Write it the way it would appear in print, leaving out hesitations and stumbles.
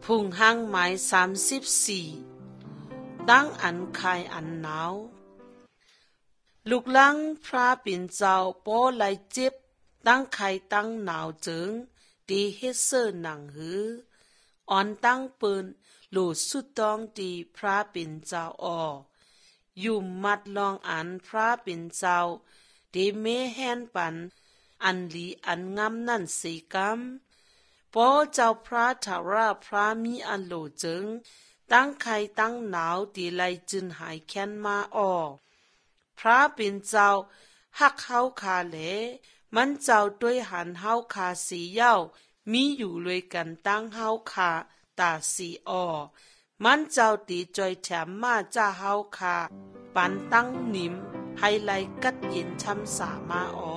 พุงห้างไม้34ตั้งอันคายอันหนาวลูกลังพระปิ่นเจ้าโป้ไหลเจ็บตั้งไข่ตั้งหนาวจึงดีเฮ็ดเซอร์หนังหืออ่อนตั้งปืนหลูสุดต้องดีพระปิ่นเจ้าอยู่มัดลองอันพระปิ่นเจ้าดีเมแฮนปันอันลีอันงามนั่นสีกำปอเจ้าพระทาราพระมีอันโลจึงตั้งไข่ตั้งหนาวดีไลจึนหายแค้นมาพระปิ่นเจ้าหักเฮาคาเลมันเจ้าด้วยหันเฮาคาสีเย้ามีอยู่เลยกันตั้งเฮาคาตาสีมันเจ้าตีจอยแถมมาจ้าเฮาคาปันตั้งนิมให้ไลกัดยินช้ำสามา